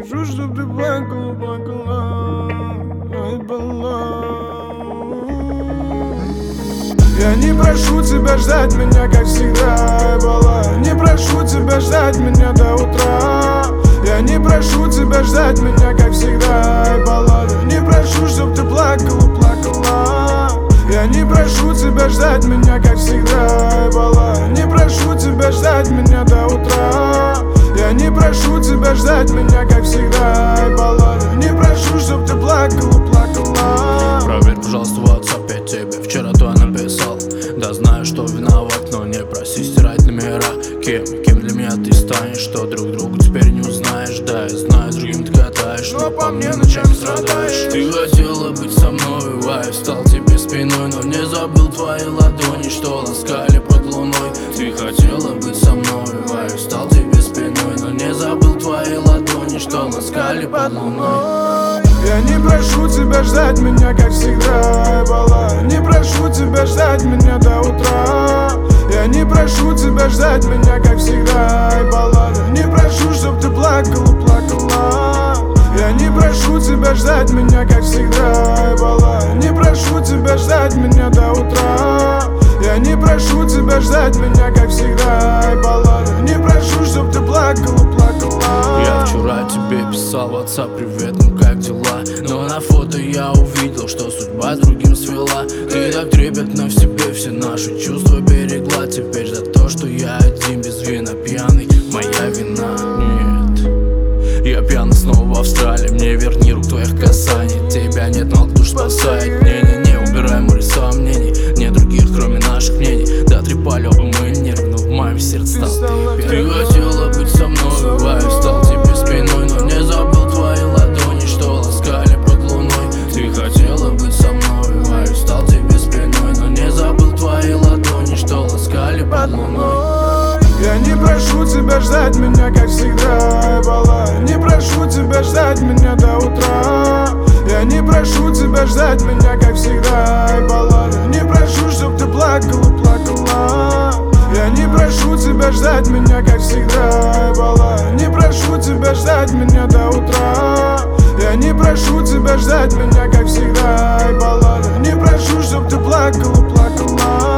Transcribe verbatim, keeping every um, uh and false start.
прошу, чтоб ты плакала, плакала, ай, была. Я не прошу тебя ждать меня, как всегда, была. Не прошу тебя ждать меня до утра. Я не прошу тебя ждать меня, как всегда, была. Не прошу, чтоб ты плакала, плакала. Я не прошу тебя ждать меня, как всегда, была. Не прошу тебя ждать меня до утра. Я не прошу тебя ждать меня, как всегда, была. Не прошу, чтоб ты плакала, плакала. Проверь, пожалуйста, в WhatsApp, я тебе вчера то написал. Да знаю, что виноват, но не проси стирать номера. Кем, кем для меня ты станешь, что друг другу теперь не узнаешь. Да, я знаю, с другим ты катаешь, но по мне ночами страдаешь. Ты хотела быть со мной, а я встал тебе спиной, но не забыл твои ладони, что ласкали под луной. Ты хотела быть со мной, а я встал тебе спиной, но не забыл твои ладони, что ласкали под луной. Я не прошу тебя ждать меня, как всегда, была. Не прошу тебя ждать меня до утра. Я не прошу тебя ждать меня, как всегда, была. Не прошу, чтоб ты плакала, плакала. Я не прошу тебя ждать меня, как всегда, была. Не прошу тебя ждать меня до утра. Я не прошу тебя ждать меня, как всегда, была. Не прошу, чтоб ты плакала, плакала. Я вчера тебе писал в WhatsApp: привет, ну как дела? Но на фото я увидел, что судьба с другим свела. Ты так трепетно в себе все наши чувства берегла. Теперь за то, что я один без вина пьяный, моя вина. Нет, я пьяный снова в Австралии. Мне верни рук твоих касаний. Тебя нет, но кто ж спасает? Не-не-не, убирай море сомнений. Нет других, кроме наших мнений. Да, трепали оба мы нервно, в моем сердце стал ты первым. Ты хотела быть со мной, а я встал тебе спиной, но не забыл твои ладони, что ласкали под луной. Ты хотела быть со мной, а я встал тебе спиной, но не забыл твои ладони, что ласкали под луной. Я не прошу тебя ждать меня, как всегда, была. Не прошу тебя ждать меня до утра. Я не прошу тебя ждать меня, как всегда, была. Не прошу, чтоб ты плакала, плакала. Я не прошу тебя ждать меня, как всегда, была. Не прошу тебя ждать меня до утра. Я не прошу тебя ждать меня, как всегда, была. Не прошу, чтоб ты плакала, плакала.